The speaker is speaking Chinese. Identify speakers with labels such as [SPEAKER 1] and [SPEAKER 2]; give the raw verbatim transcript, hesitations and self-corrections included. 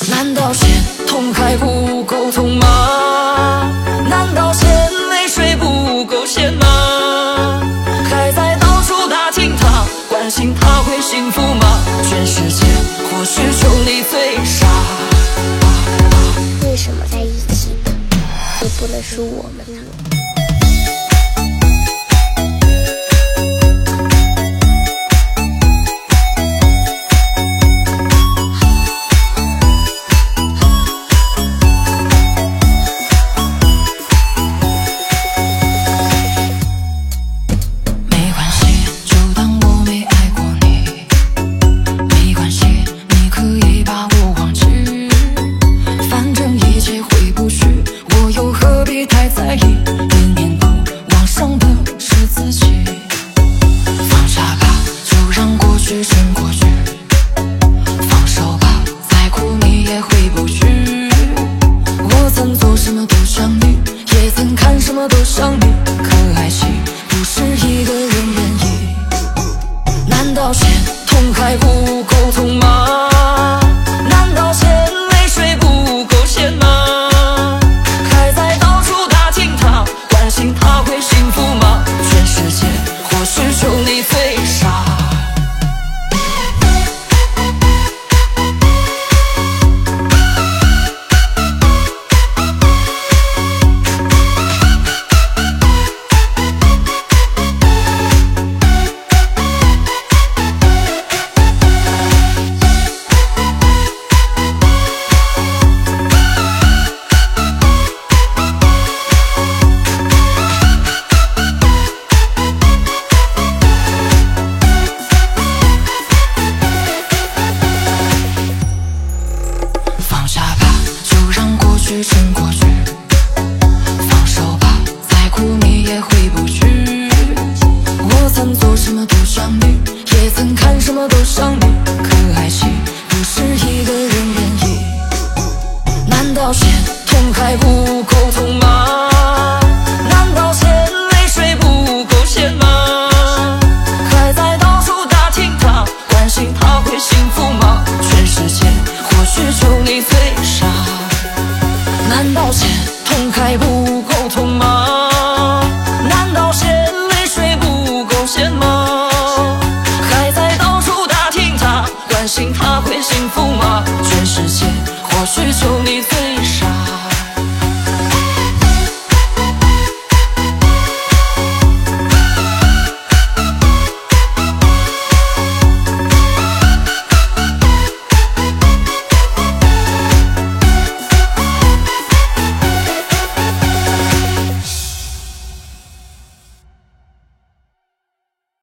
[SPEAKER 1] 难道嫌痛还不够痛吗？难道嫌泪水不够咸吗？还在到处打听他，关心他会幸福吗？全世界或许就你最傻。
[SPEAKER 2] 为什么在一起的就不能是我们呢？
[SPEAKER 1] 太在意，念念不忘伤的是自己。放下吧，就让过去成过去。放手吧，再苦你也回不去。我曾做什么都像你，也曾看什么都像你。可爱情不是一个人愿意。难道嫌痛还不够痛吗？难道嫌泪水不够咸吗？他会幸福吗？全世界或许就你最傻。成过去，放手吧，再苦你也回不去。我曾做什么都像你，也曾看什么都像你。可爱情不是一个人愿意。难道嫌痛还不够痛吗？难道嫌泪水不够咸吗？还在到处打听他，关心他会幸福吗？全世界或许就你最傻。难道嫌痛还不够痛吗？难道嫌泪水不够咸吗？还在到处打听他，关心他会幸福吗？全世界或许就你最